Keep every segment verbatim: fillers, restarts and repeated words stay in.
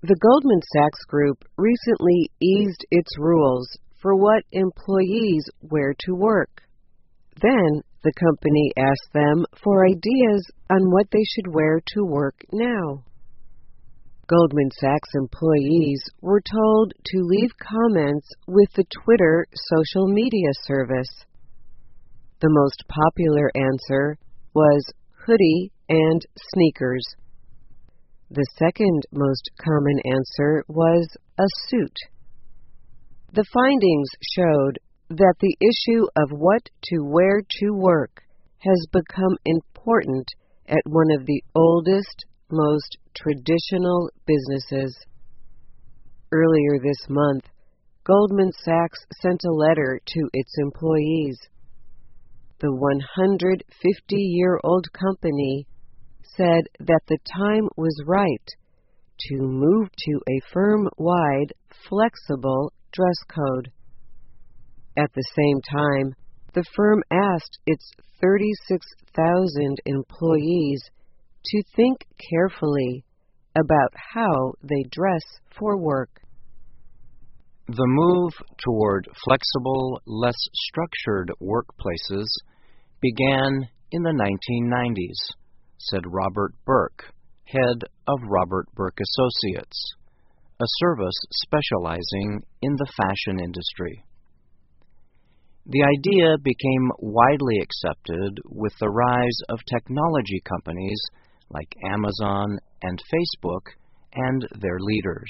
The Goldman Sachs Group recently eased its rules for what employees wear to work. Then, the company asked them for ideas on what they should wear to work now. Goldman Sachs employees were told to leave comments with the Twitter social media service. The most popular answer was hoodie and sneakers. The second most common answer was a suit. The findings showed that the issue of what to wear to work has become important at one of the oldest, most traditional businesses. Earlier this month, Goldman Sachs sent a letter to its employees. The one hundred fifty-year-old company said that the time was right to move to a firm-wide, flexible dress code. At the same time, the firm asked its thirty-six thousand employees to think carefully about how they dress for work. The move toward flexible, less structured workplaces began in the nineteen nineties, said Robert Burke, head of Robert Burke Associates, a service specializing in the fashion industry. The idea became widely accepted with the rise of technology companies like Amazon and Facebook and their leaders.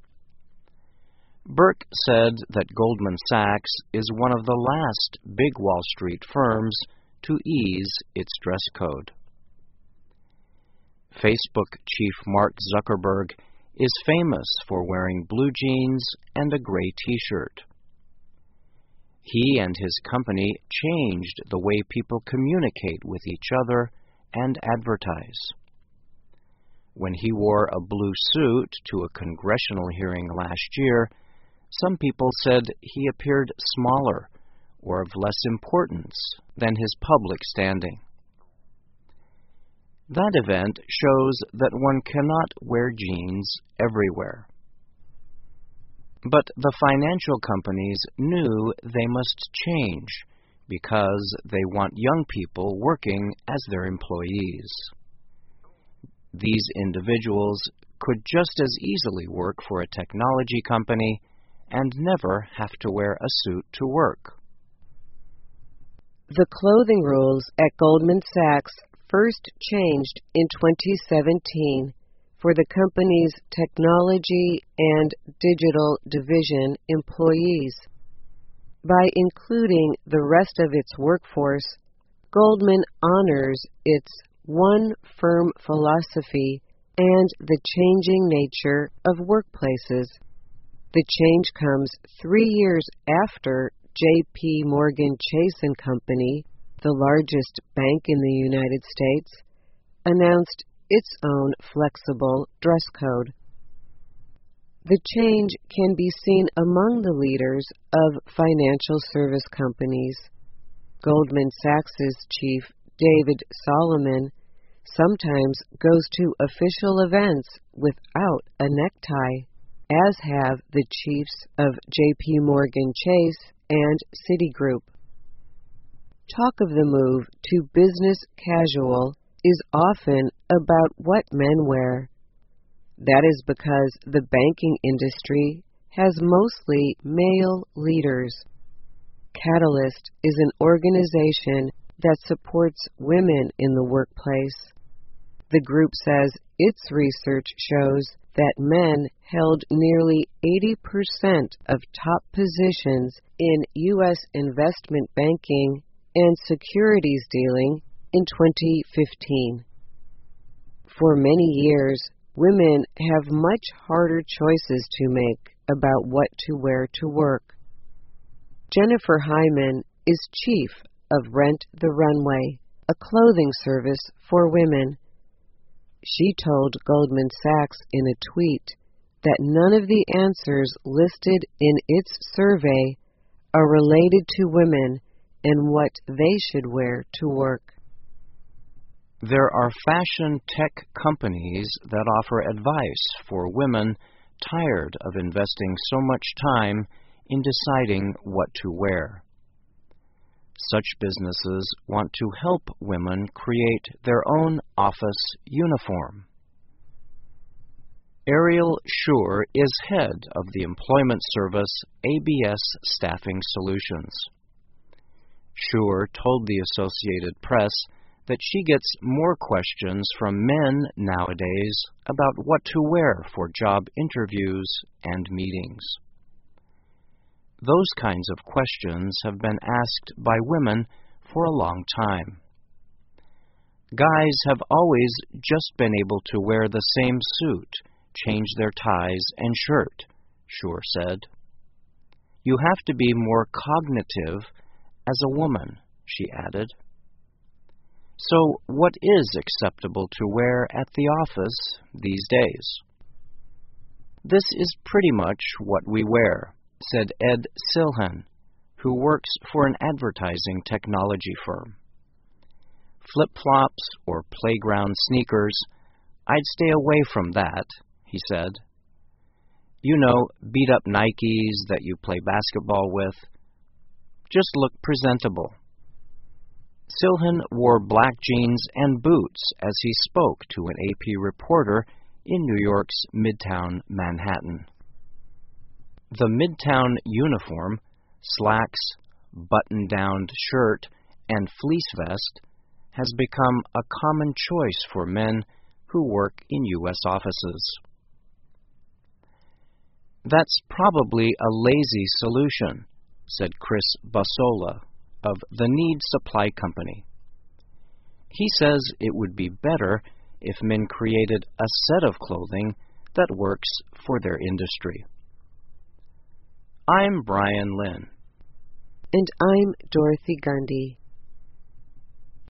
Burke said that Goldman Sachs is one of the last big Wall Street firms to ease its dress code. Facebook chief Mark Zuckerberg is famous for wearing blue jeans and a gray t-shirt. He and his company changed the way people communicate with each other and advertise. When he wore a blue suit to a congressional hearing last year, some people said he appeared smaller or of less importance than his public standing. That event shows that one cannot wear jeans everywhere. But the financial companies knew they must change because they want young people working as their employees. These individuals could just as easily work for a technology company and never have to wear a suit to work. The clothing rules at Goldman Sachs first changed in twenty seventeen for the company's technology and digital division employees. By including the rest of its workforce, Goldman honors its one firm philosophy and the changing nature of workplaces. The change comes three years after J P Morgan Chase and Company, the largest bank in the United States, announced its own flexible dress code. The change can be seen among the leaders of financial service companies. Goldman Sachs's chief, David Solomon, sometimes goes to official events without a necktie, as have the chiefs of J P Morgan Chase and Citigroup. Talk of the move to business casual is often about what men wear. That is because the banking industry has mostly male leaders. Catalyst is an organization that supports women in the workplace. The group says its research shows that men held nearly eighty percent of top positions in U S investment banking and securities dealing in twenty fifteen. For many years, women have much harder choices to make about what to wear to work. Jennifer Hyman is chief of Rent the Runway, a clothing service for women. She told Goldman Sachs in a tweet that none of the answers listed in its survey are related to women and what they should wear to work. There are fashion tech companies that offer advice for women tired of investing so much time in deciding what to wear. Such businesses want to help women create their own office uniform. Ariel Schur is head of the employment service A B S Staffing Solutions. Schur told the Associated Press that she gets more questions from men nowadays about what to wear for job interviews and meetings. Those kinds of questions have been asked by women for a long time. Guys have always just been able to wear the same suit, change their ties and shirt, Schur said. You have to be more cognitive as a woman, she added. So what is acceptable to wear at the office these days? This is pretty much what we wear, said Ed Silhan, who works for an advertising technology firm. Flip-flops or playground sneakers, I'd stay away from that, he said. You know, beat-up Nikes that you play basketball with. Just look presentable. Silhan wore black jeans and boots as he spoke to an A P reporter in New York's Midtown Manhattan. The Midtown uniform, slacks, button-down shirt, and fleece vest has become a common choice for men who work in U S offices. That's probably a lazy solution, said Chris Basola of the Need Supply Company. He says it would be better if men created a set of clothing that works for their industry. I'm Brian Lynn. And I'm Dorothy Gundy.